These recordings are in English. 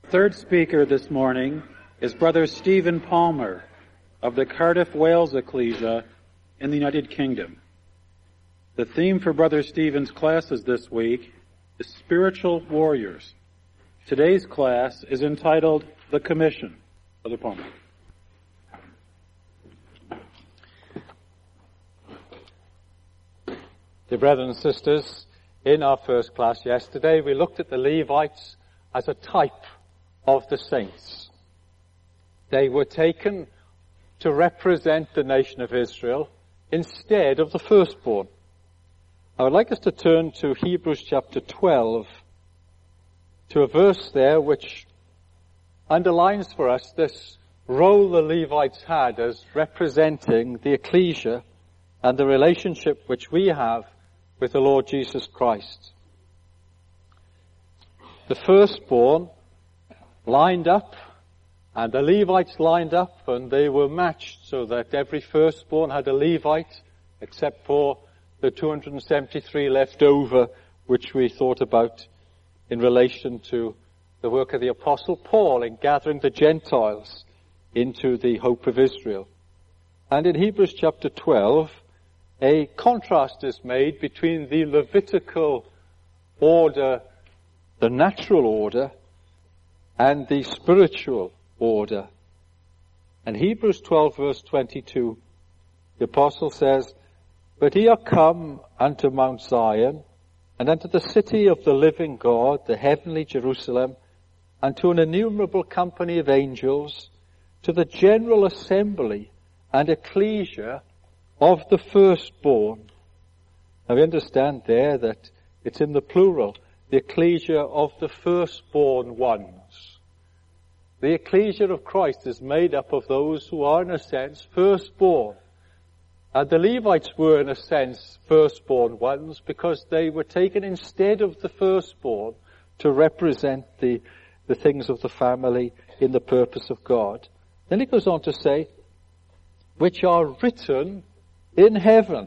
Third speaker this morning is Brother Stephen Palmer of the Cardiff, Wales Ecclesia in the United Kingdom. The theme for Brother Stephen's classes this week is Spiritual Warriors. Today's class is entitled The Commission. Brother Palmer. Dear brothers and sisters, in our first class yesterday, we looked at the Levites as a type of the saints. They were taken to represent the nation of Israel instead of the firstborn. I would like us to turn to Hebrews chapter 12, to a verse there which underlines for us this role the Levites had as representing the ecclesia and the relationship which we have with the Lord Jesus Christ. The firstborn lined up, and the Levites lined up, and they were matched so that every firstborn had a Levite, except for the 273 left over, which we thought about in relation to the work of the Apostle Paul in gathering the Gentiles into the hope of Israel. And in Hebrews chapter 12, a contrast is made between the Levitical order, the natural order, and the spiritual order. And Hebrews 12 verse 22, the apostle says, "But ye are come unto Mount Zion, and unto the city of the living God, the heavenly Jerusalem, and to an innumerable company of angels, to the general assembly and ecclesia of the firstborn." Now we understand there that it's in the plural, the ecclesia of the firstborn ones. The ecclesia of Christ is made up of those who are, in a sense, firstborn. And the Levites were, in a sense, firstborn ones because they were taken instead of the firstborn to represent the things of the family in the purpose of God. Then he goes on to say, which are written in heaven.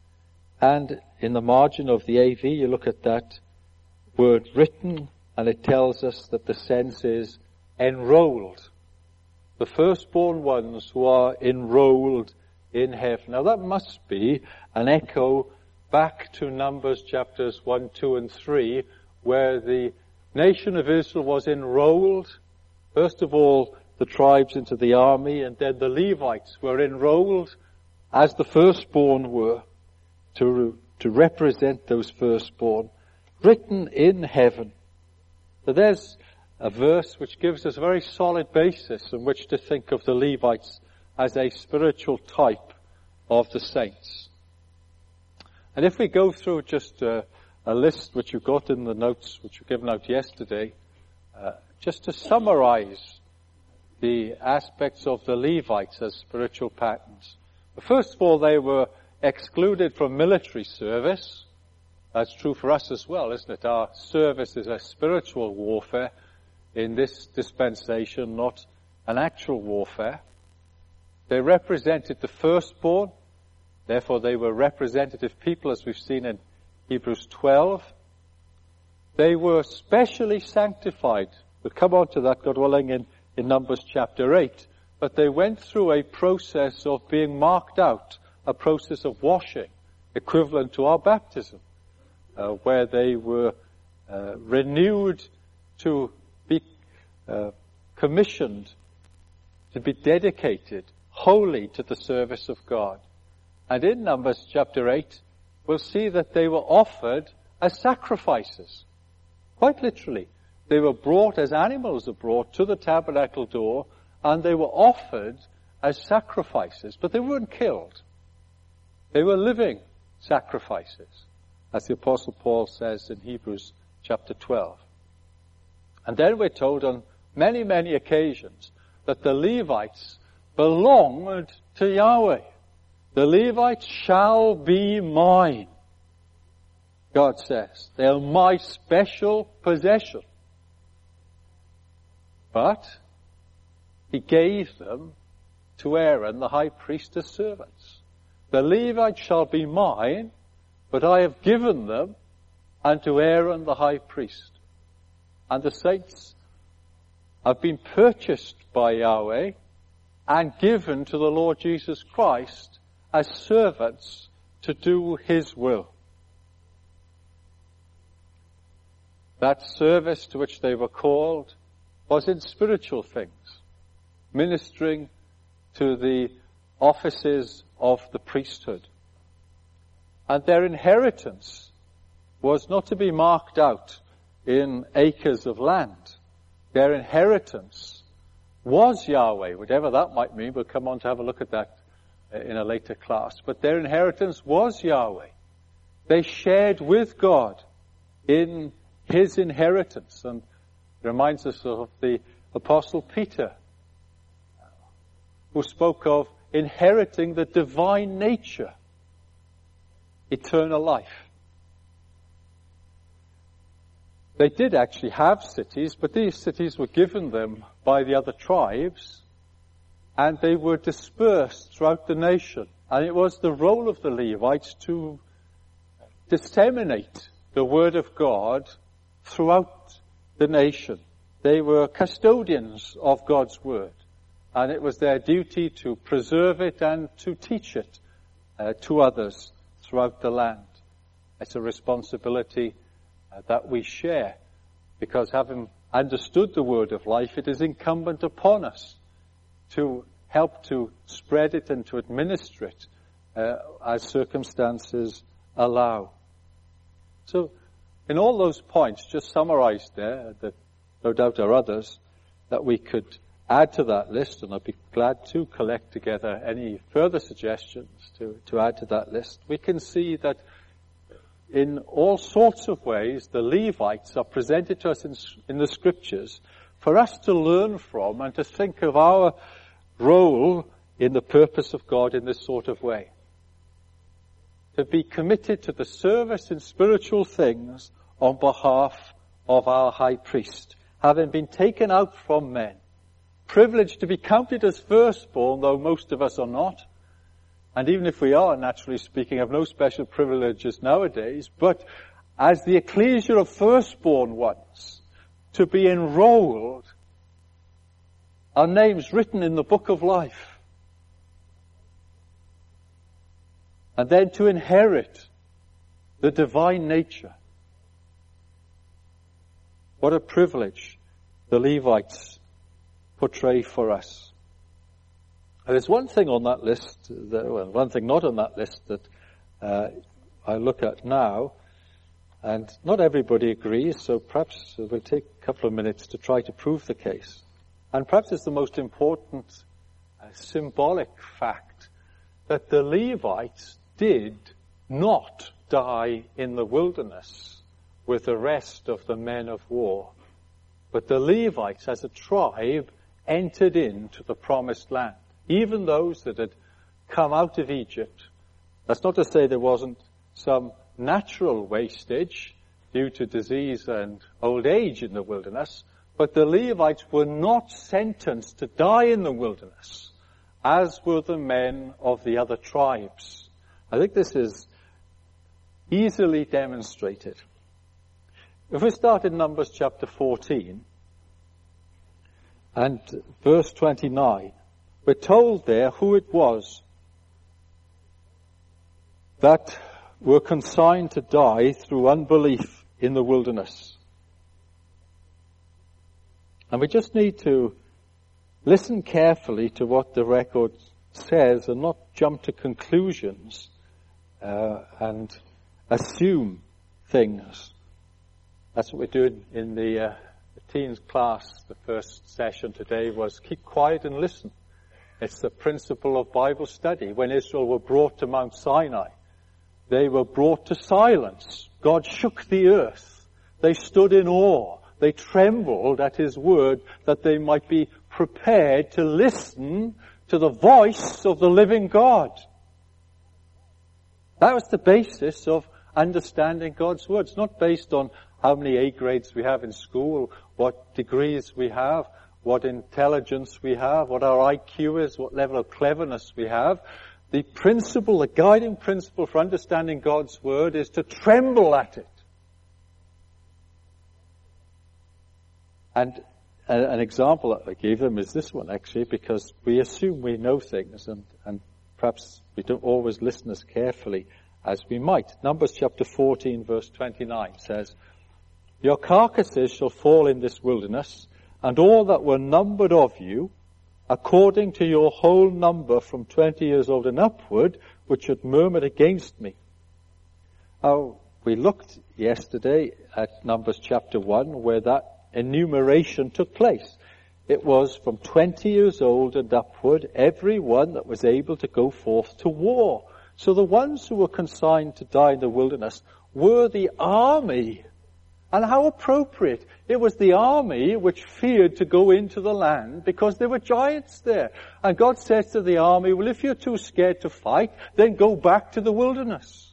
And in the margin of the AV, you look at that word written, and it tells us that the sense is enrolled. The firstborn ones who are enrolled in heaven. Now that must be an echo back to Numbers chapters 1, 2, and 3, where the nation of Israel was enrolled. First of all, the tribes into the army, and then the Levites were enrolled as the firstborn were, to represent those firstborn, written in heaven. So there's a verse which gives us a very solid basis on which to think of the Levites as a spiritual type of the saints. And if we go through just a list which you got in the notes which were given out yesterday, just to summarize the aspects of the Levites as spiritual patterns. First of all, they were excluded from military service. That's true for us as well, isn't it? Our service is a spiritual warfare in this dispensation, not an actual warfare. They represented the firstborn. Therefore, they were representative people, as we've seen in Hebrews 12. They were specially sanctified. We'll come on to that, God willing, in Numbers chapter 8. But they went through a process of being marked out, a process of washing, equivalent to our baptism, where they were renewed to be commissioned, to be dedicated wholly to the service of God. And in Numbers chapter 8, we'll see that they were offered as sacrifices. Quite literally. They were brought as animals are brought to the tabernacle door, and they were offered as sacrifices, but they weren't killed. They were living sacrifices, as the Apostle Paul says in Hebrews chapter 12. And then we're told on many, many occasions that the Levites belonged to Yahweh. The Levites shall be mine, God says. They are my special possession. But he gave them to Aaron, the high priest, as servants. The Levites shall be mine, but I have given them unto Aaron, the high priest. And the saints have been purchased by Yahweh and given to the Lord Jesus Christ as servants to do His will. That service to which they were called was in spiritual things, ministering to the offices of the priesthood. And their inheritance was not to be marked out in acres of land. Their inheritance was Yahweh, whatever that might mean. We'll come on to have a look at that in a later class. But their inheritance was Yahweh. They shared with God in His inheritance. And it reminds us of the Apostle Peter, who spoke of inheriting the divine nature, eternal life. They did actually have cities, but these cities were given them by the other tribes, and they were dispersed throughout the nation. And it was the role of the Levites to disseminate the word of God throughout the nation. They were custodians of God's word, and it was their duty to preserve it and to teach it to others throughout the land. It's a responsibility that we share, because having understood the word of life, it is incumbent upon us to help to spread it and to administer it as circumstances allow. So, in all those points, just summarized there, that no doubt are others that we could add to that list, and I'd be glad to collect together any further suggestions to add to that list. We can see that in all sorts of ways, the Levites are presented to us in the Scriptures for us to learn from and to think of our role in the purpose of God in this sort of way. To be committed to the service in spiritual things on behalf of our high priest, having been taken out from men, privileged to be counted as firstborn, though most of us are not. And even if we are, naturally speaking, have no special privileges nowadays, but as the ecclesia of firstborn ones, to be enrolled, our names written in the book of life, and then to inherit the divine nature. What a privilege the Levites portray for us. And there's one thing on that list, one thing not on that list that I look at now, and not everybody agrees, so perhaps we'll take a couple of minutes to try to prove the case. And perhaps it's the most important symbolic fact that the Levites did not die in the wilderness with the rest of the men of war. But the Levites, as a tribe, entered into the promised land. Even those that had come out of Egypt. That's not to say there wasn't some natural wastage due to disease and old age in the wilderness, but the Levites were not sentenced to die in the wilderness, as were the men of the other tribes. I think this is easily demonstrated. If we start in Numbers chapter 14 and verse 29, we're told there who it was that were consigned to die through unbelief in the wilderness. And we just need to listen carefully to what the record says and not jump to conclusions and assume things. That's what we're doing in the teens class. The first session today was keep quiet and listen. It's the principle of Bible study. When Israel were brought to Mount Sinai, they were brought to silence. God shook the earth. They stood in awe. They trembled at His word that they might be prepared to listen to the voice of the living God. That was the basis of understanding God's word. It's not based on how many A grades we have in school, what degrees we have, what intelligence we have, what our IQ is, what level of cleverness we have. The principle, the guiding principle for understanding God's word is to tremble at it. And an example that I gave them is this one, actually, because we assume we know things, and perhaps we don't always listen as carefully as we might. Numbers chapter 14, verse 29 says, "Your carcasses shall fall in this wilderness, and all that were numbered of you, according to your whole number from 20 years old and upward, which had murmured against me." We looked yesterday at Numbers chapter 1, where that enumeration took place. It was from 20 years old and upward, everyone that was able to go forth to war. So the ones who were consigned to die in the wilderness were the army. And how appropriate. It was the army which feared to go into the land because there were giants there. And God says to the army, well, if you're too scared to fight, then go back to the wilderness.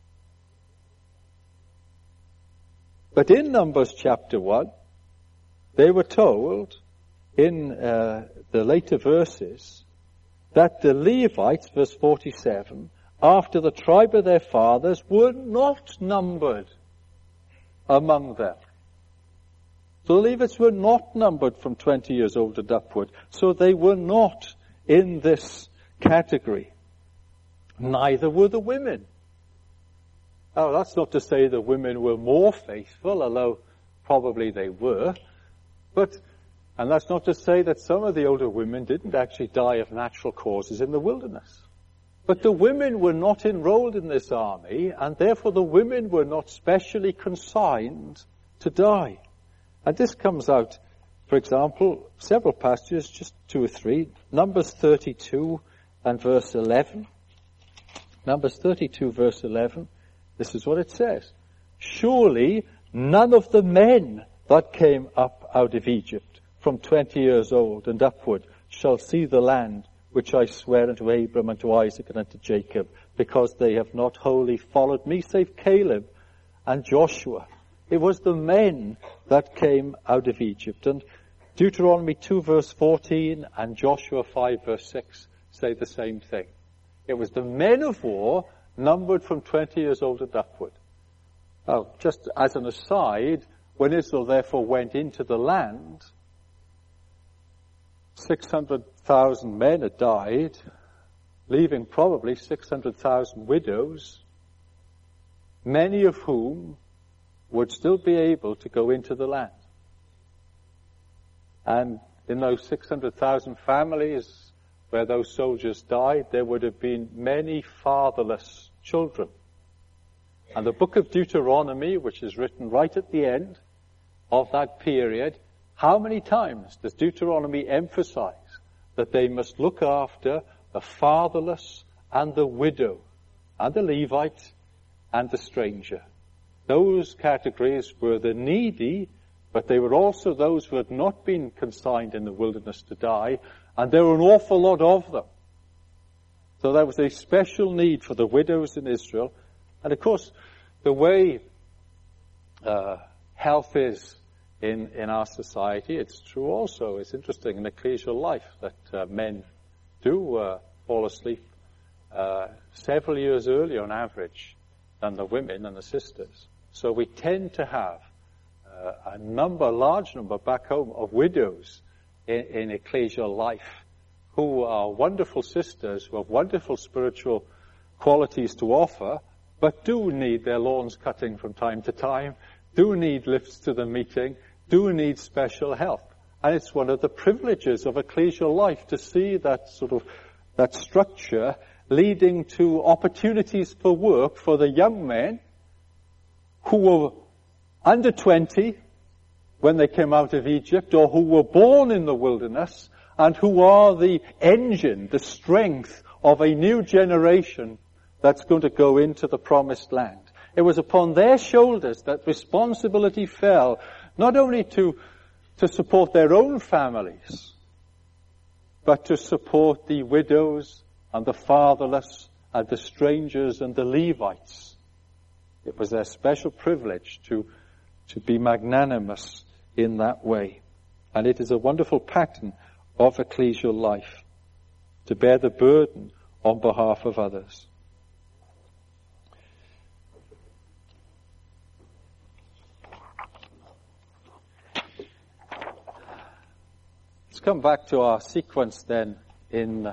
But in Numbers chapter 1, they were told in the later verses that the Levites, verse 47, after the tribe of their fathers, were not numbered among them. So the Levites were not numbered from 20 years old and upward. So they were not in this category. Neither were the women. Now, that's not to say the women were more faithful, although probably they were. And that's not to say that some of the older women didn't actually die of natural causes in the wilderness. But the women were not enrolled in this army, and therefore the women were not specially consigned to die. And this comes out, for example, several passages, just 2 or 3. Numbers 32 and verse 11. Numbers 32 verse 11. This is what it says. "Surely none of the men that came up out of Egypt from 20 years old and upward shall see the land which I swear unto Abram and to Isaac and unto Jacob, because they have not wholly followed me, save Caleb and Joshua." It was the men that came out of Egypt. And Deuteronomy 2 verse 14 and Joshua 5 verse 6 say the same thing. It was the men of war numbered from 20 years old and upward. Now, just as an aside, when Israel therefore went into the land, 600,000 men had died, leaving probably 600,000 widows, many of whom would still be able to go into the land. And in those 600,000 families where those soldiers died, there would have been many fatherless children. And the book of Deuteronomy, which is written right at the end of that period, how many times does Deuteronomy emphasize that they must look after the fatherless and the widow, and the Levite and the stranger? Those categories were the needy, but they were also those who had not been consigned in the wilderness to die, and there were an awful lot of them. So there was a special need for the widows in Israel. And of course, the way health is in our society, it's true also. It's interesting in ecclesial life that men do fall asleep several years earlier on average than the women and the sisters. So we tend to have a large number back home of widows in ecclesial life who are wonderful sisters, who have wonderful spiritual qualities to offer, but do need their lawns cutting from time to time, do need lifts to the meeting, do need special help. And it's one of the privileges of ecclesial life to see that that structure leading to opportunities for work for the young men who were under 20 when they came out of Egypt, or who were born in the wilderness, and who are the engine, the strength of a new generation that's going to go into the promised land. It was upon their shoulders that responsibility fell, not only to support their own families, but to support the widows and the fatherless and the strangers and the Levites. It was their special privilege to be magnanimous in that way. And it is a wonderful pattern of ecclesial life, to bear the burden on behalf of others. Let's come back to our sequence then in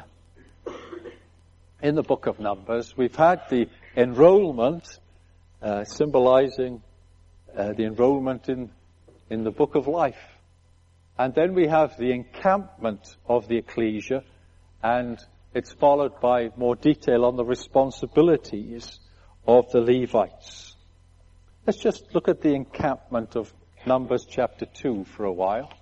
the book of Numbers. We've had the enrollment, symbolizing the enrollment in the book of life. And then we have the encampment of the ecclesia, and it's followed by more detail on the responsibilities of the Levites. Let's just look at the encampment of Numbers chapter 2 for a while.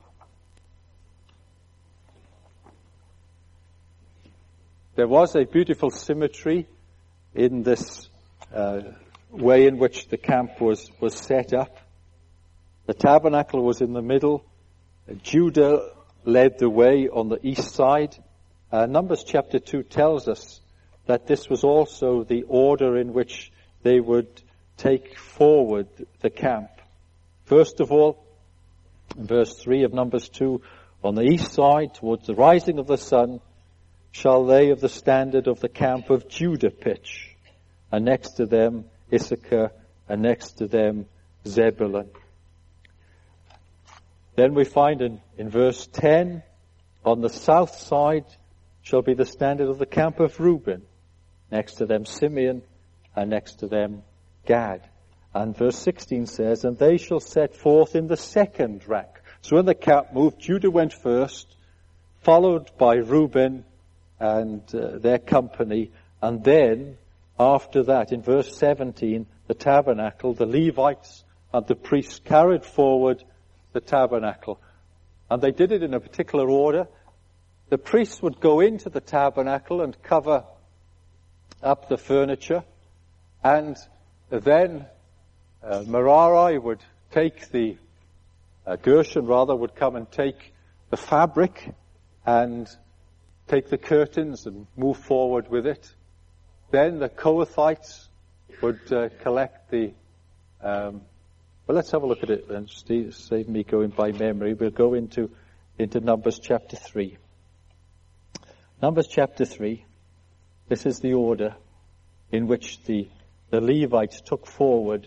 There was a beautiful symmetry in this way in which the camp was set up. The tabernacle was in the middle. Judah led the way on the east side. Numbers chapter 2 tells us that this was also the order in which they would take forward the camp. First of all, in verse 3 of Numbers 2, on the east side, towards the rising of the sun, shall they of the standard of the camp of Judah pitch, and next to them Issachar, and next to them Zebulun. Then we find in verse 10, on the south side shall be the standard of the camp of Reuben, next to them Simeon, and next to them Gad. And verse 16 says, and they shall set forth in the second rank. So when the camp moved, Judah went first, followed by Reuben and their company, and then after that, in verse 17, the tabernacle, the Levites and the priests carried forward the tabernacle. And they did it in a particular order. The priests would go into the tabernacle and cover up the furniture, and then Merari would take Gershon would come and take the fabric and take the curtains and move forward with it. Then the Kohathites would collect well, let's have a look at it then. Save me going by memory. We'll go into Numbers chapter 3. Numbers chapter 3. This is the order in which the Levites took forward.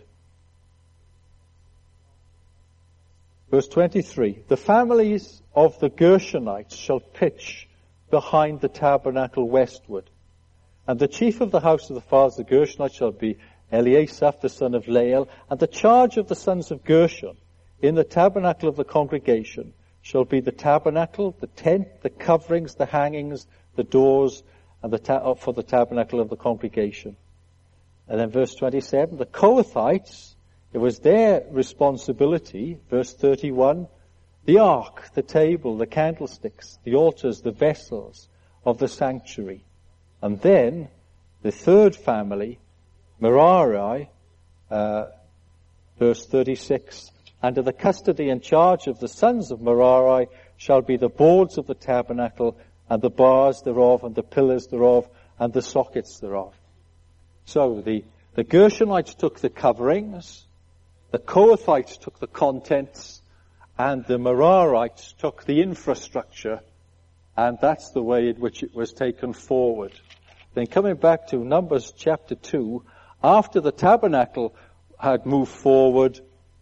Verse 23. The families of the Gershonites shall pitch behind the tabernacle westward. And the chief of the house of the fathers of the Gershonites shall be Eliasaph the son of Lael, and the charge of the sons of Gershon in the tabernacle of the congregation shall be the tabernacle, the tent, the coverings, the hangings, the doors, and for the tabernacle of the congregation. And then verse 27, the Kohathites, it was their responsibility, verse 31, the ark, the table, the candlesticks, the altars, the vessels of the sanctuary. And then the third family, Merari, verse 36, under the custody and charge of the sons of Merari shall be the boards of the tabernacle, and the bars thereof, and the pillars thereof, and the sockets thereof. So the Gershonites took the coverings, the Kohathites took the contents, and the Merarites took the infrastructure, and that's the way in which it was taken forward. Then coming back to Numbers chapter 2, after the tabernacle had moved forward,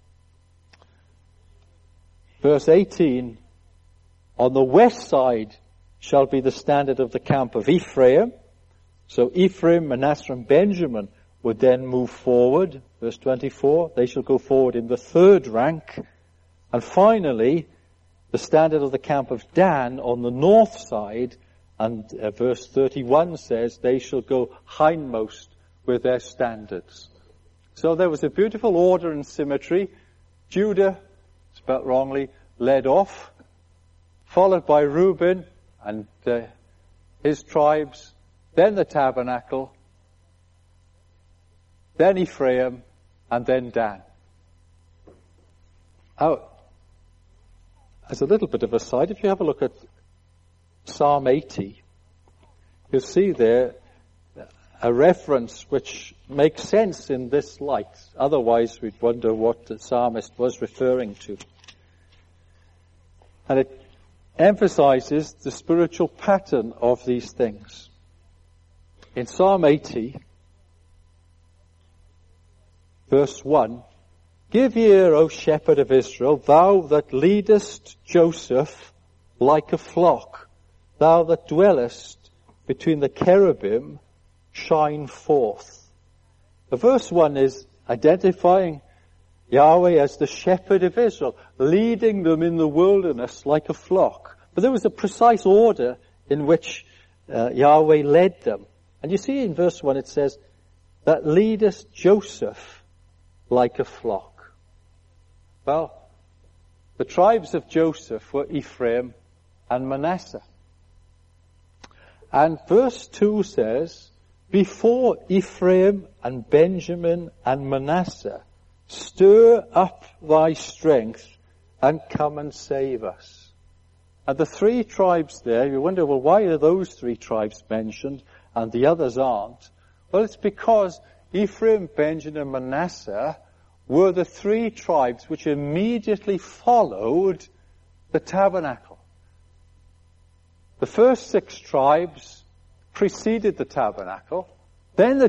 verse 18, on the west side shall be the standard of the camp of Ephraim. So Ephraim, Manasseh, and Benjamin would then move forward. Verse 24, they shall go forward in the third rank. And finally, the standard of the camp of Dan on the north side, and verse 31 says, they shall go hindmost with their standards. So there was a beautiful order and symmetry. Judah, spelt wrongly, led off, followed by Reuben and his tribes, then the tabernacle, then Ephraim, and then Dan. As a little bit of a side, if you have a look at Psalm 80, you'll see there a reference which makes sense in this light. Otherwise, we'd wonder what the psalmist was referring to. And it emphasizes the spiritual pattern of these things. In Psalm 80, verse 1, give ear, O shepherd of Israel, thou that leadest Joseph like a flock. Thou that dwellest between the cherubim, shine forth. The verse 1 is identifying Yahweh as the shepherd of Israel, leading them in the wilderness like a flock. But there was a precise order in which Yahweh led them. And you see in verse 1 it says, that leadest Joseph like a flock. Well, the tribes of Joseph were Ephraim and Manasseh. And verse 2 says, before Ephraim and Benjamin and Manasseh, stir up thy strength and come and save us. And the three tribes there, you wonder, well, why are those three tribes mentioned and the others aren't? Well, it's because Ephraim, Benjamin, and Manasseh were the three tribes which immediately followed the tabernacle. The first 6 tribes preceded the tabernacle, then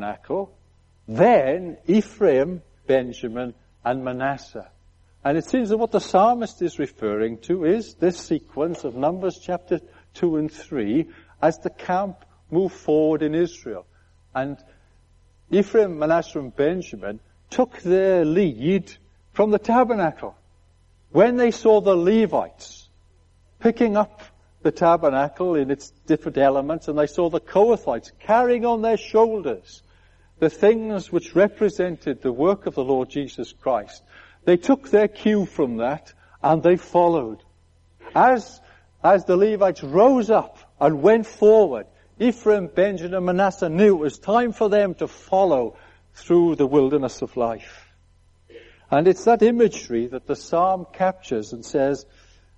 Ephraim, Benjamin, and Manasseh. And it seems that what the psalmist is referring to is this sequence of Numbers chapter 2 and 3 as the camp moved forward in Israel. And Ephraim, Manasseh, and Benjamin took their lead from the tabernacle. When they saw the Levites picking up the tabernacle in its different elements, and they saw the Kohathites carrying on their shoulders the things which represented the work of the Lord Jesus Christ, they took their cue from that and they followed. As the Levites rose up and went forward, Ephraim, Benjamin, and Manasseh knew it was time for them to follow through the wilderness of life. And it's that imagery that the psalm captures and says,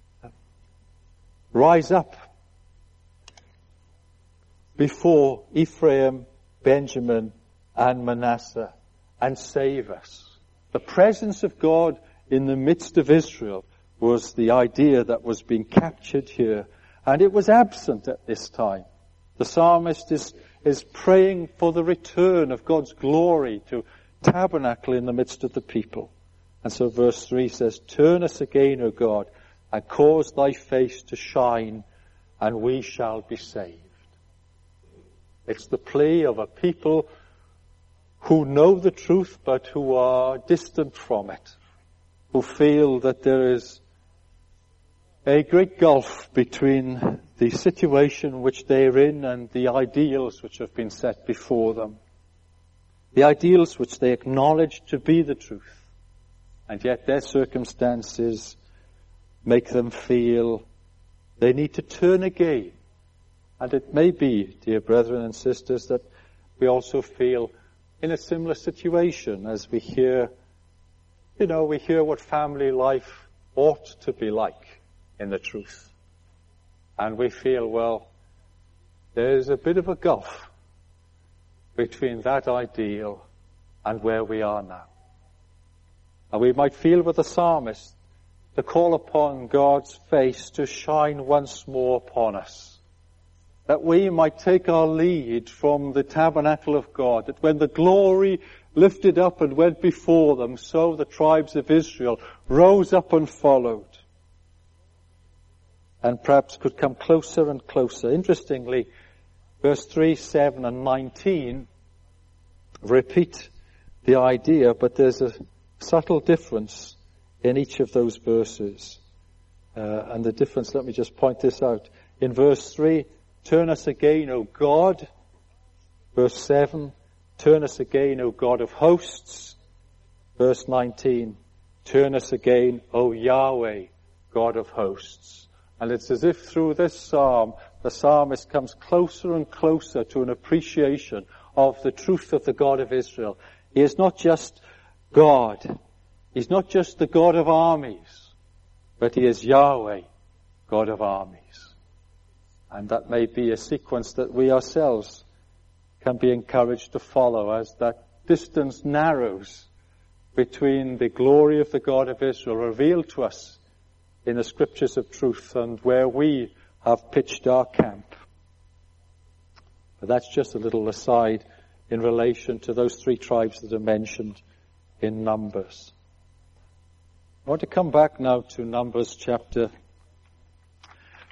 rise up before Ephraim, Benjamin, and Manasseh and save us. The presence of God in the midst of Israel was the idea that was being captured here. And it was absent at this time. The psalmist is praying for the return of God's glory to tabernacle in the midst of the people. And so verse 3 says, turn us again, O God, and cause thy face to shine, and we shall be saved. It's the plea of a people who know the truth but who are distant from it, who feel that there is a great gulf between the situation which they're in and the ideals which have been set before them. The ideals which they acknowledge to be the truth. And yet their circumstances make them feel they need to turn again. And it may be, dear brethren and sisters, that we also feel in a similar situation as we hear what family life ought to be like in the truth. And we feel, well, there's a bit of a gulf between that ideal and where we are now. And we might feel with the psalmist to call upon God's face to shine once more upon us, that we might take our lead from the tabernacle of God, that when the glory lifted up and went before them, so the tribes of Israel rose up and followed, and perhaps could come closer and closer. Interestingly, verse 3, 7, and 19 repeat the idea, but there's a subtle difference in each of those verses. And the difference, let me just point this out. In verse 3, turn us again, O God. Verse 7, turn us again, O God of hosts. Verse 19, turn us again, O Yahweh, God of hosts. And it's as if through this psalm, the psalmist comes closer and closer to an appreciation of the truth of the God of Israel. He is not just God. He's not just the God of armies, but he is Yahweh, God of armies. And that may be a sequence that we ourselves can be encouraged to follow as that distance narrows between the glory of the God of Israel revealed to us in the scriptures of truth and where we have pitched our camp. But that's just a little aside in relation to those three tribes that are mentioned in Numbers. I want to come back now to Numbers chapter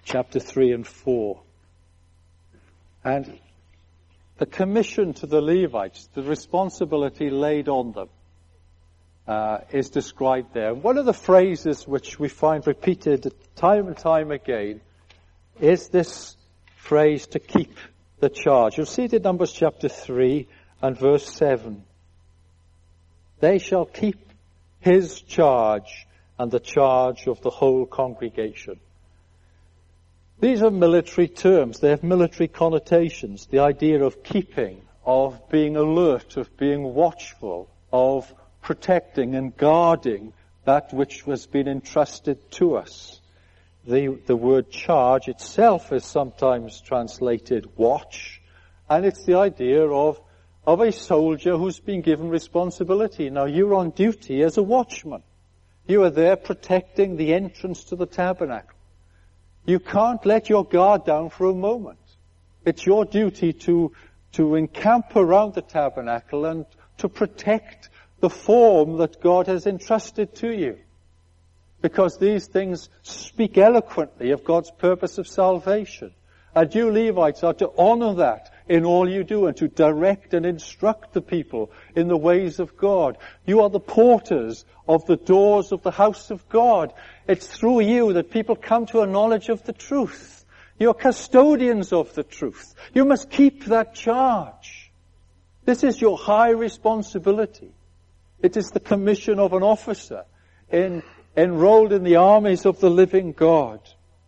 chapter 3 and 4. And the commission to the Levites, the responsibility laid on them, is described there. One of the phrases which we find repeated time and time again is this phrase, to keep the charge. You'll see it in Numbers chapter 3 and verse 7. They shall keep his charge and the charge of the whole congregation. These are military terms. They have military connotations. The idea of keeping, of being alert, of being watchful, of protecting and guarding that which has been entrusted to us. The word charge itself is sometimes translated watch, and it's the idea of a soldier who's been given responsibility. Now, you're on duty as a watchman. You are there protecting the entrance to the tabernacle. You can't let your guard down for a moment. It's your duty to encamp around the tabernacle and to protect the form that God has entrusted to you. Because these things speak eloquently of God's purpose of salvation. And you Levites are to honor that in all you do and to direct and instruct the people in the ways of God. You are the porters of the doors of the house of God. It's through you that people come to a knowledge of the truth. You're custodians of the truth. You must keep that charge. This is your high responsibility. It is the commission of an officer enrolled in the armies of the living God.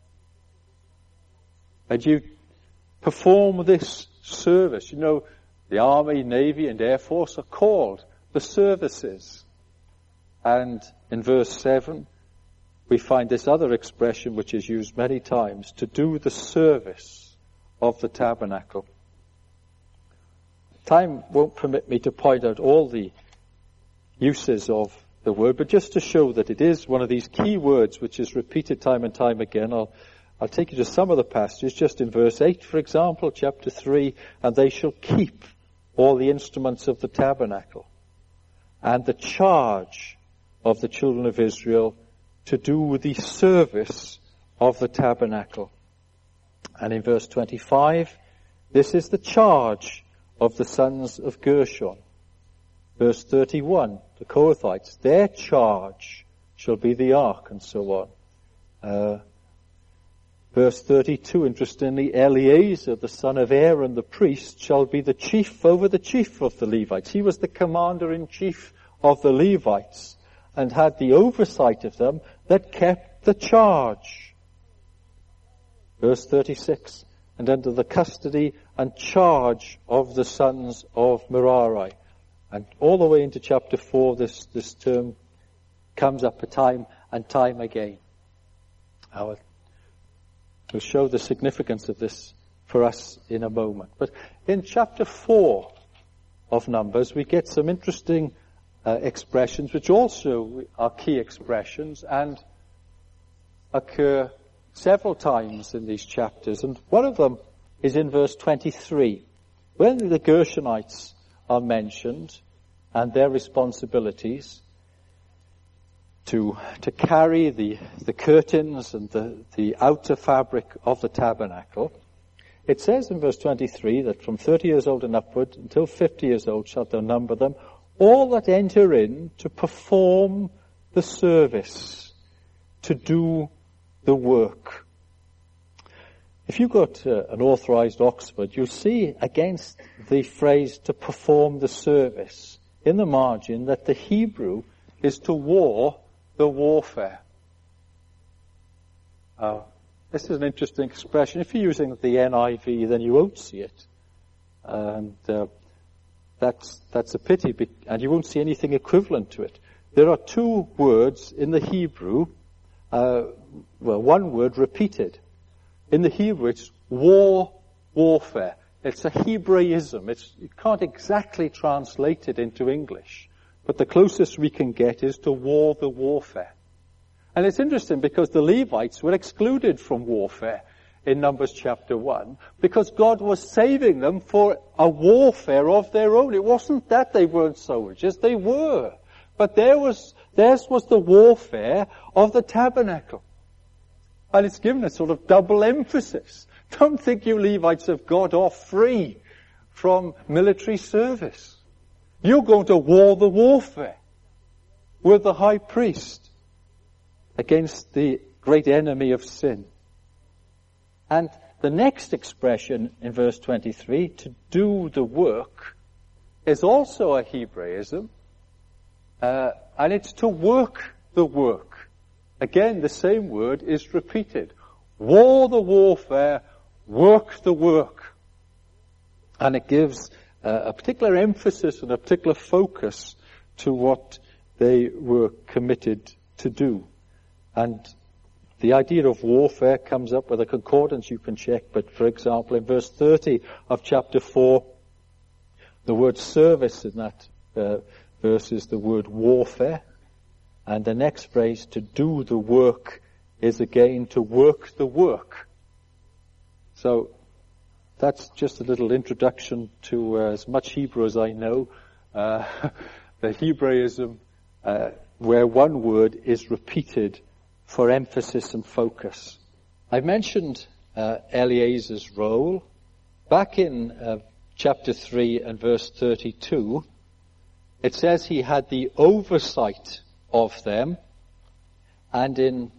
And you perform this service. You know, the Army, Navy, and Air Force are called the services. And in verse 7, we find this other expression which is used many times, to do the service of the tabernacle. Time won't permit me to point out all the uses of the word, but just to show that it is one of these key words which is repeated time and time again, I'll take you to some of the passages, just in verse 8, for example, chapter 3, and they shall keep all the instruments of the tabernacle, and the charge of the children of Israel to do the service of the tabernacle. And in verse 25, this is the charge of the sons of Gershon. Verse 31, the Kohathites, their charge shall be the ark, and so on. Verse 32, interestingly, Eleazar, the son of Aaron, the priest, shall be the chief over the chief of the Levites. He was the commander-in-chief of the Levites and had the oversight of them that kept the charge. Verse 36, and under the custody and charge of the sons of Merari. And all the way into chapter 4, this term comes up time and time again. We'll show the significance of this for us in a moment. But in chapter 4 of Numbers, we get some interesting expressions, which also are key expressions and occur several times in these chapters. And one of them is in verse 23. When the Gershonites are mentioned and their responsibilities to carry the curtains and the outer fabric of the tabernacle, it says in verse 23 that from 30 years old and upward until 50 years old shalt thou number them, all that enter in to perform the service, to do the work. If you've got an authorized Oxford, you'll see against the phrase to perform the service in the margin that the Hebrew is to war the warfare. This is an interesting expression. If you're using the NIV, then you won't see it. And that's a pity, and you won't see anything equivalent to it. There are two words in the Hebrew, one word repeated. In the Hebrew, it's warfare. It's a Hebraism. You can't exactly translate it into English. But the closest we can get is to war the warfare. And it's interesting because the Levites were excluded from warfare in Numbers chapter 1 because God was saving them for a warfare of their own. It wasn't that they weren't soldiers. They were. But theirs was the warfare of the tabernacle. And it's given a sort of double emphasis. Don't think you Levites have got off free from military service. You're going to war the warfare with the high priest against the great enemy of sin. And the next expression in verse 23, to do the work, is also a Hebraism, and it's to work the work. Again, the same word is repeated. War the warfare, work the work. And it gives a particular emphasis and a particular focus to what they were committed to do. And the idea of warfare comes up with a concordance you can check, but for example in verse 30 of chapter 4, the word service in that verse is the word warfare. And the next phrase, to do the work, is again to work the work. So that's just a little introduction to as much Hebrew as I know. The Hebraism where one word is repeated for emphasis and focus. I mentioned Eleazar's role. Back in chapter 3 and verse 32, it says he had the oversight of them. And in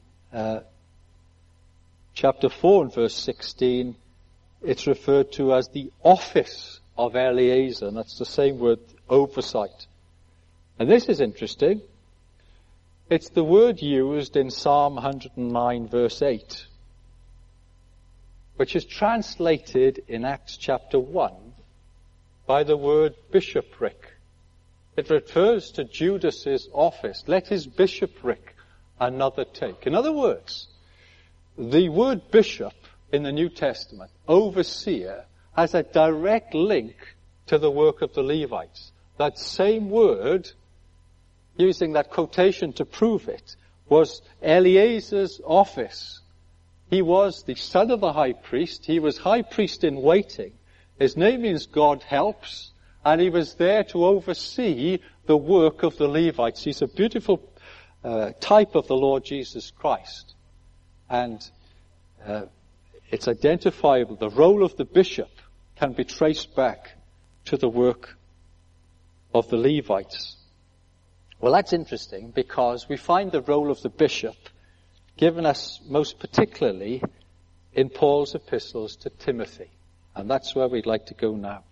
chapter 4 and verse 16, it's referred to as the office of Eleazar, and that's the same word, oversight. And this is interesting. It's the word used in Psalm 109 verse 8, which is translated in Acts chapter 1 by the word bishopric. It refers to Judas's office. Let his bishopric another take. In other words, the word bishop in the New Testament, overseer, has a direct link to the work of the Levites. That same word, using that quotation to prove it, was Eleazar's office. He was the son of the high priest. He was high priest in waiting. His name means God helps. And he was there to oversee the work of the Levites. He's a beautiful type of the Lord Jesus Christ. And it's identifiable. The role of the bishop can be traced back to the work of the Levites. Well, that's interesting because we find the role of the bishop given us most particularly in Paul's epistles to Timothy. And that's where we'd like to go now.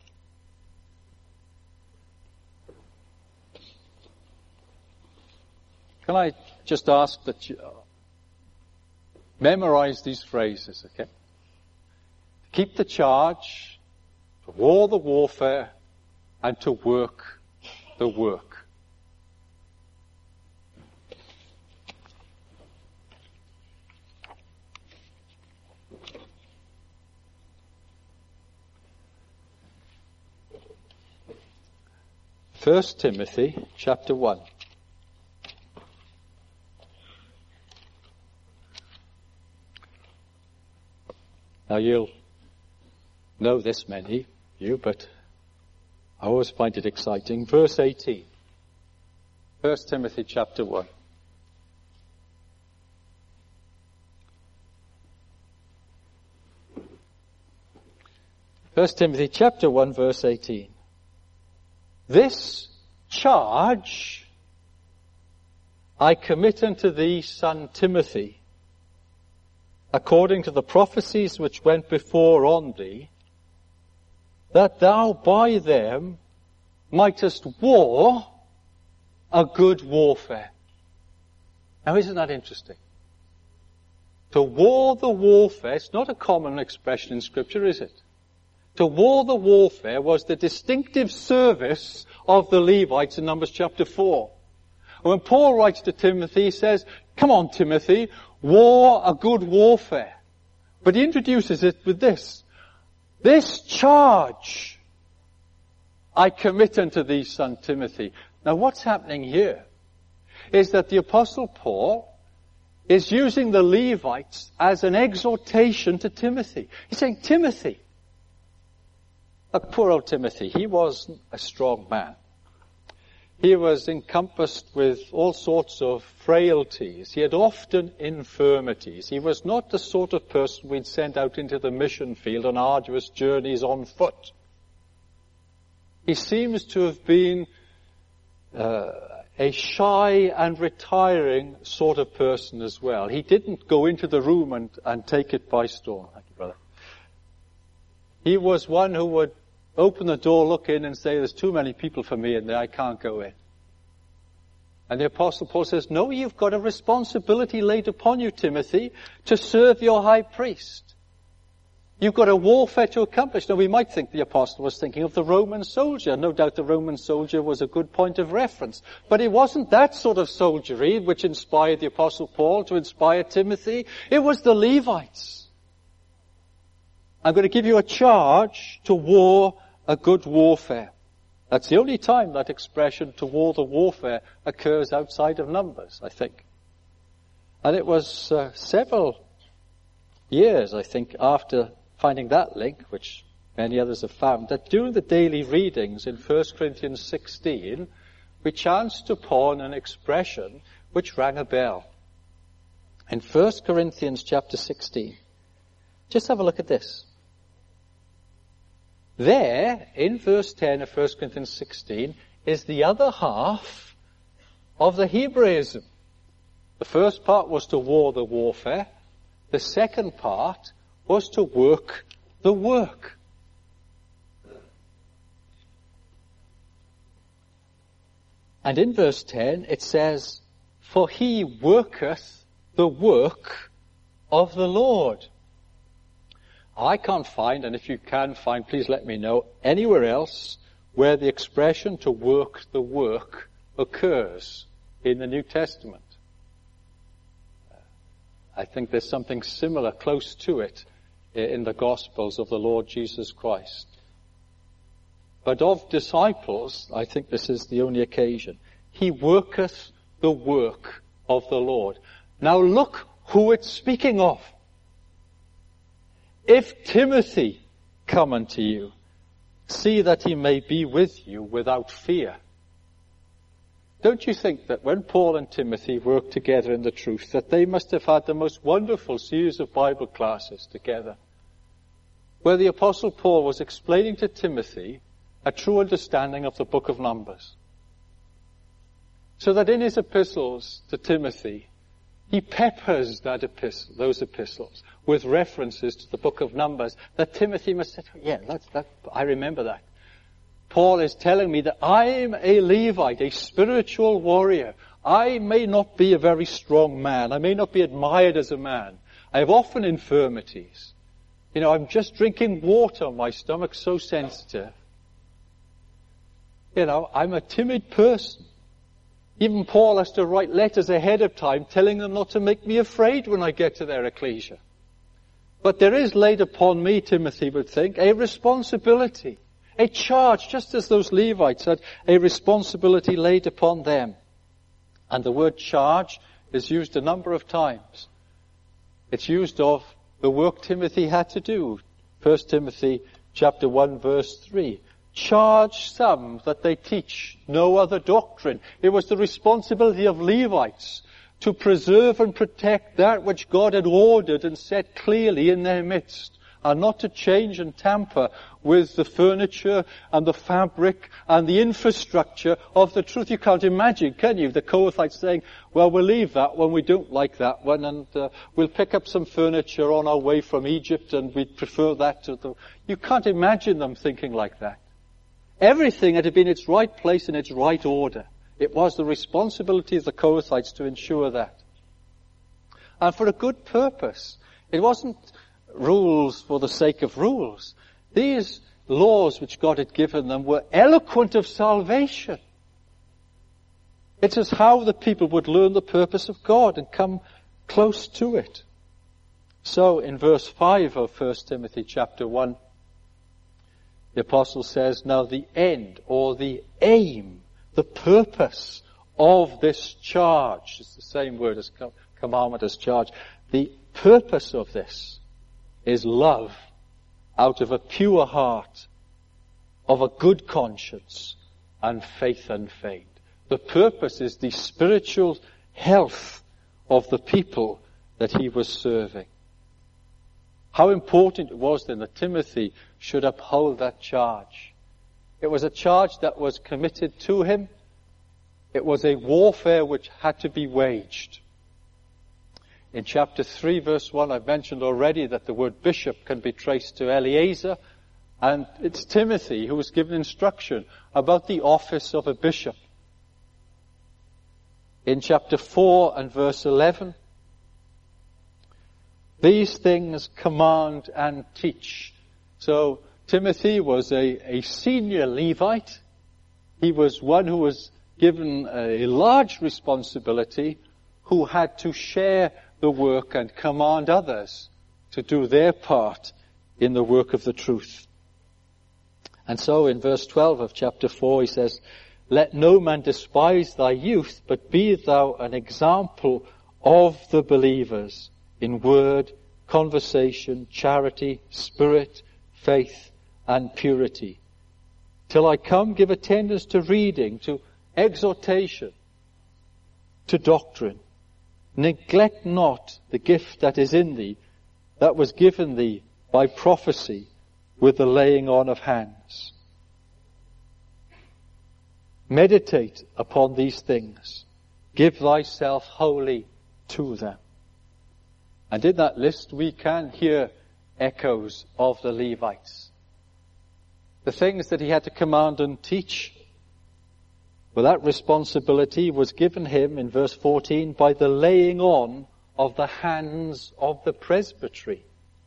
Can I just ask that you memorize these phrases, okay? Keep the charge, to war the warfare, and to work the work. First Timothy chapter 1. Now you'll know this, many you, but I always find it exciting. Verse 18. 1 Timothy chapter 1. First Timothy chapter 1 verse 18. This charge I commit unto thee, son Timothy, according to the prophecies which went before on thee, that thou by them mightest war a good warfare. Now isn't that interesting? To war the warfare, it's not a common expression in Scripture, is it? To war the warfare was the distinctive service of the Levites in Numbers chapter 4. And when Paul writes to Timothy, he says, come on Timothy, war a good warfare. But he introduces it with this. This charge I commit unto thee, son Timothy. Now what's happening here is that the Apostle Paul is using the Levites as an exhortation to Timothy. He's saying, Timothy, poor old Timothy, he wasn't a strong man. he was encompassed with all sorts of frailties. He had often infirmities. He was not the sort of person we'd send out into the mission field on arduous journeys on foot. He seems to have been a shy and retiring sort of person as well. He didn't go into the room and take it by storm. Thank you, brother. He was one who would open the door, look in, and say, there's too many people for me in there, I can't go in. And the Apostle Paul says, no, you've got a responsibility laid upon you, Timothy, to serve your high priest. You've got a warfare to accomplish. Now, we might think the apostle was thinking of the Roman soldier. No doubt the Roman soldier was a good point of reference. But it wasn't that sort of soldiery which inspired the Apostle Paul to inspire Timothy. It was the Levites. I'm going to give you a charge to war a good warfare. That's the only time that expression, to war the warfare, occurs outside of Numbers, I think. And it was several years, I think, after finding that link, which many others have found, that during the daily readings in 1 Corinthians 16, we chanced upon an expression which rang a bell. In 1 Corinthians chapter 16, just have a look at this. There, in verse 10 of 1 Corinthians 16, is the other half of the Hebraism. The first part was to war the warfare. The second part was to work the work. And in verse 10 it says, for he worketh the work of the Lord. I can't find, and if you can find, please let me know, anywhere else where the expression to work the work occurs in the New Testament. I think there's something similar, close to it, in the Gospels of the Lord Jesus Christ. But of disciples, I think this is the only occasion. He worketh the work of the Lord. Now look who it's speaking of. If Timothy come unto you, see that he may be with you without fear. Don't you think that when Paul and Timothy worked together in the truth, that they must have had the most wonderful series of Bible classes together, where the Apostle Paul was explaining to Timothy a true understanding of the book of Numbers, so that in his epistles to Timothy, he peppers those epistles with references to the book of Numbers, that Timothy must say, yeah, I remember that. Paul is telling me that I'm a Levite, a spiritual warrior. I may not be a very strong man. I may not be admired as a man. I have often infirmities. You know, I'm just drinking water. My stomach's so sensitive. You know, I'm a timid person. Even Paul has to write letters ahead of time telling them not to make me afraid when I get to their ecclesia. But there is laid upon me, Timothy would think, a responsibility. A charge, just as those Levites had a responsibility laid upon them. And the word charge is used a number of times. It's used of the work Timothy had to do. 1 Timothy chapter 1 verse 3. Charge some that they teach no other doctrine. It was the responsibility of Levites to preserve and protect that which God had ordered and set clearly in their midst, and not to change and tamper with the furniture and the fabric and the infrastructure of the truth. You can't imagine, can you, the Kohathites saying, well, we'll leave that one, we don't like that one, and we'll pick up some furniture on our way from Egypt, and we'd prefer that to the... You can't imagine them thinking like that. Everything had to be in its right place and its right order. It was the responsibility of the Kohathites to ensure that. And for a good purpose. It wasn't rules for the sake of rules. These laws which God had given them were eloquent of salvation. It is how the people would learn the purpose of God and come close to it. So in verse 5 of 1 Timothy chapter 1, the apostle says, now the end or the aim, the purpose of this charge, it's the same word as commandment as charge, the purpose of this is love out of a pure heart, of a good conscience, and faith unfeigned. The purpose is the spiritual health of the people that he was serving. How important it was then that Timothy should uphold that charge. It was a charge that was committed to him. It was a warfare which had to be waged. In chapter 3, verse 1, I've mentioned already that the word bishop can be traced to Eleazar, and it's Timothy who was given instruction about the office of a bishop. In chapter 4 and verse 11, these things command and teach. So Timothy was a senior Levite. He was one who was given a large responsibility, who had to share the work and command others to do their part in the work of the truth. And so in verse 12 of chapter 4 he says, "Let no man despise thy youth, but be thou an example of the believers in word, conversation, charity, spirit, faith, and purity. Till I come, give attendance to reading, to exhortation, to doctrine. Neglect not the gift that is in thee, that was given thee by prophecy with the laying on of hands. Meditate upon these things. Give thyself wholly to them." And in that list we can hear echoes of the Levites. The things that he had to command and teach, well, that responsibility was given him in verse 14 by the laying on of the hands of the presbytery.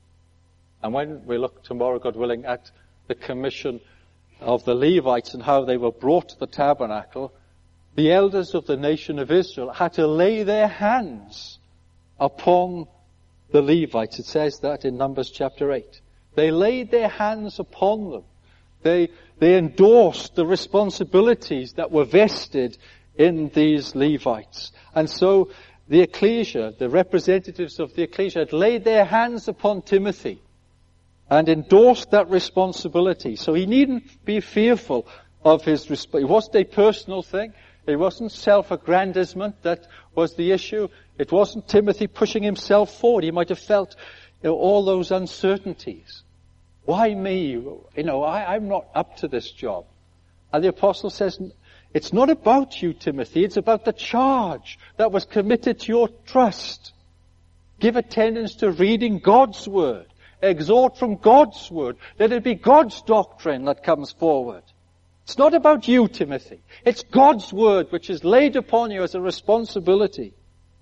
And when we look tomorrow, God willing, at the commission of the Levites and how they were brought to the tabernacle, the elders of the nation of Israel had to lay their hands upon the Levites. It says that in Numbers chapter 8. They laid their hands upon them. They endorsed the responsibilities that were vested in these Levites. And so the ecclesia, the representatives of the ecclesia, had laid their hands upon Timothy and endorsed that responsibility. So he needn't be fearful of his responsibility. It wasn't a personal thing. It wasn't self-aggrandizement that was the issue. It wasn't Timothy pushing himself forward. He might have felt all those uncertainties. Why me? I'm not up to this job. And the apostle says, it's not about you, Timothy. It's about the charge that was committed to your trust. Give attendance to reading God's word. Exhort from God's word. Let it be God's doctrine that comes forward. It's not about you, Timothy. It's God's word which is laid upon you as a responsibility.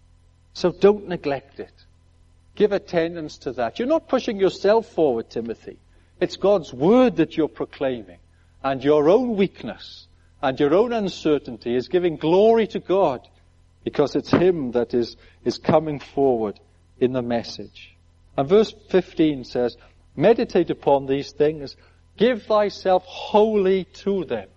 So don't neglect it. Give attendance to that. You're not pushing yourself forward, Timothy. It's God's word that you're proclaiming. And your own weakness and your own uncertainty is giving glory to God, because it's Him that is coming forward in the message. And verse 15 says, meditate upon these things, give thyself wholly to them.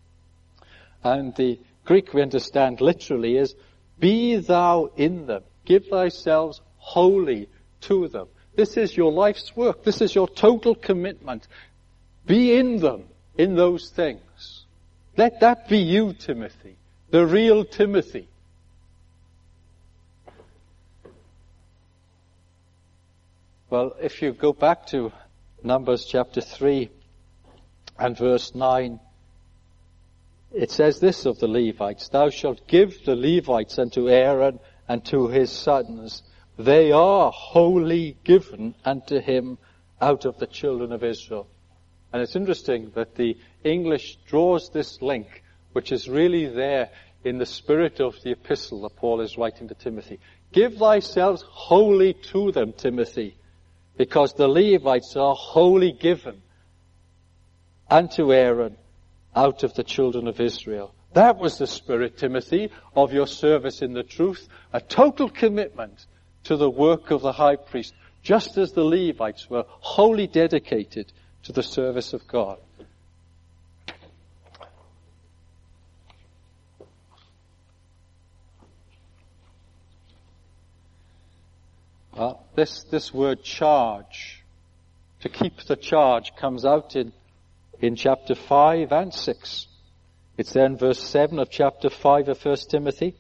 And the Greek we understand literally is, be thou in them. Give thyself wholly to them. This is your life's work. This is your total commitment. Be in them, in those things. Let that be you, Timothy, the real Timothy. Well, if you go back to Numbers chapter 3 and verse 9, it says this of the Levites, thou shalt give the Levites unto Aaron and to his sons. They are wholly given unto him out of the children of Israel. And it's interesting that the English draws this link, which is really there in the spirit of the epistle that Paul is writing to Timothy. Give thyself wholly to them, Timothy, because the Levites are wholly given unto Aaron out of the children of Israel. That was the spirit, Timothy, of your service in the truth, a total commitment to the work of the high priest, just as the Levites were wholly dedicated to the service of God. This word charge, to keep the charge, comes out in chapter 5 and 6. It's there in verse 7 of chapter 5 of 1 Timothy.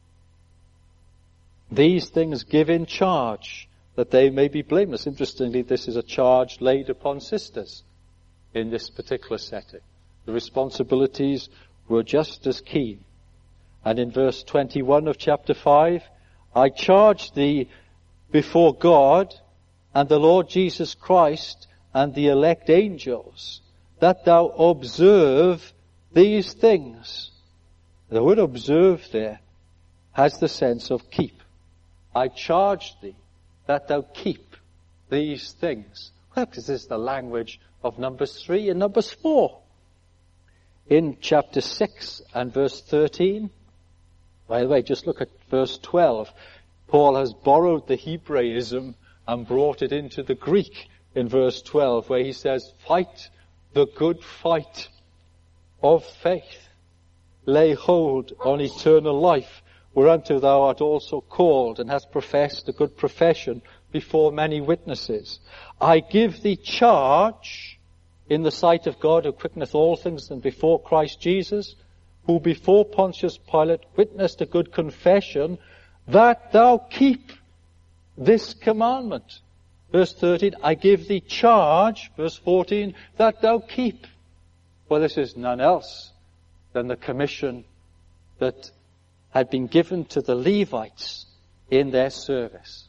These things give in charge, that they may be blameless. Interestingly, this is a charge laid upon sisters in this particular setting. The responsibilities were just as keen. And in verse 21 of chapter 5, I charge thee before God and the Lord Jesus Christ and the elect angels, that thou observe these things. The word observe there has the sense of keep. I charge thee that thou keep these things. Well, this is the language of Numbers 3 and Numbers 4. In chapter 6 and verse 13, by the way, just look at verse 12. Paul has borrowed the Hebraism and brought it into the Greek in verse 12, where he says, fight the good fight of faith. Lay hold on eternal life, whereunto thou art also called, and hast professed a good profession before many witnesses. I give thee charge in the sight of God, who quickeneth all things, and before Christ Jesus, who before Pontius Pilate witnessed a good confession, that thou keep this commandment. Verse 13, I give thee charge, verse 14, that thou keep. Well, this is none else than the commission that had been given to the Levites in their service.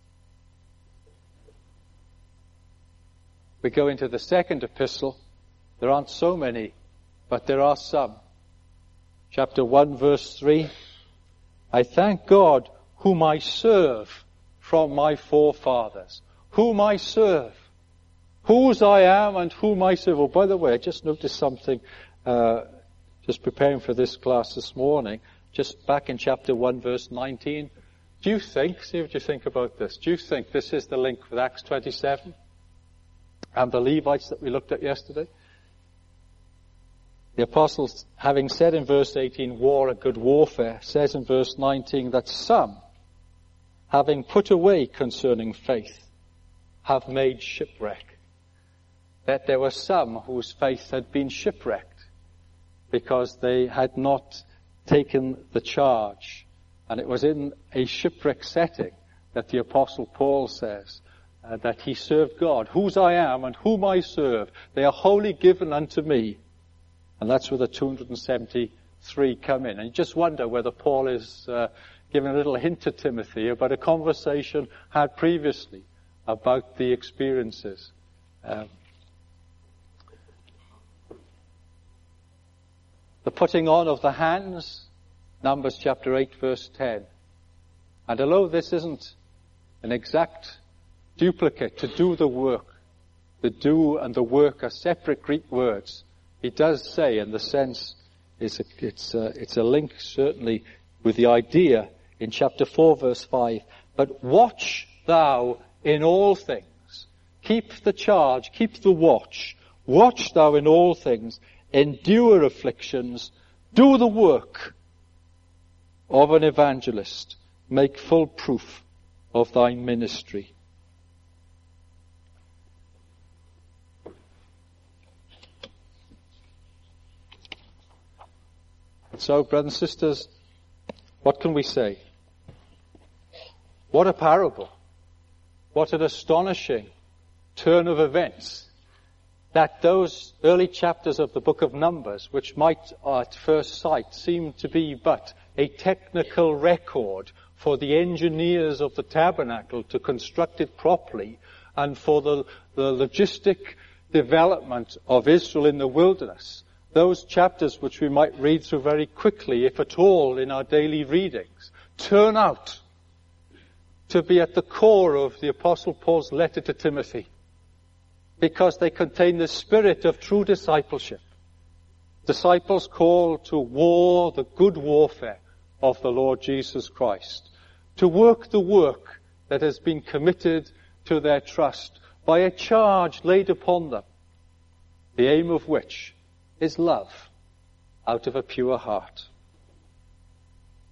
We go into the second epistle. There aren't so many, but there are some. Chapter 1, verse 3. I thank God whom I serve from my forefathers. Whom I serve. Whose I am and whom I serve. Oh, by the way, I just noticed something, just preparing for this class this morning, just back in chapter 1, verse 19. Do you think, see what you think about this, do you think this is the link with Acts 27 and the Levites that we looked at yesterday? The apostles, having said in verse 18, war a good warfare, says in verse 19 that some, having put away concerning faith, have made shipwreck. That there were some whose faith had been shipwrecked because they had not taken the charge. And it was in a shipwreck setting that the Apostle Paul says that he served God, whose I am and whom I serve. They are wholly given unto me. And that's where the 273 come in. And you just wonder whether Paul is giving a little hint to Timothy about a conversation had previously about the experiences. The putting on of the hands, Numbers chapter 8, verse 10. And although this isn't an exact duplicate, to do the work, the do and the work are separate Greek words. He does say, in the sense, it's a link certainly with the idea in chapter 4, verse 5. But watch thou in all things. Keep the charge, keep the watch. Watch thou in all things. Endure afflictions. Do the work of an evangelist. Make full proof of thy ministry. So, brothers and sisters, what can we say? What a parable. What an astonishing turn of events. That those early chapters of the book of Numbers, which might at first sight seem to be but a technical record for the engineers of the tabernacle to construct it properly, and for the logistic development of Israel in the wilderness, those chapters which we might read through very quickly, if at all, in our daily readings, turn out to be at the core of the Apostle Paul's letter to Timothy, because they contain the spirit of true discipleship. Disciples called to war the good warfare of the Lord Jesus Christ, to work the work that has been committed to their trust by a charge laid upon them, the aim of which is love out of a pure heart.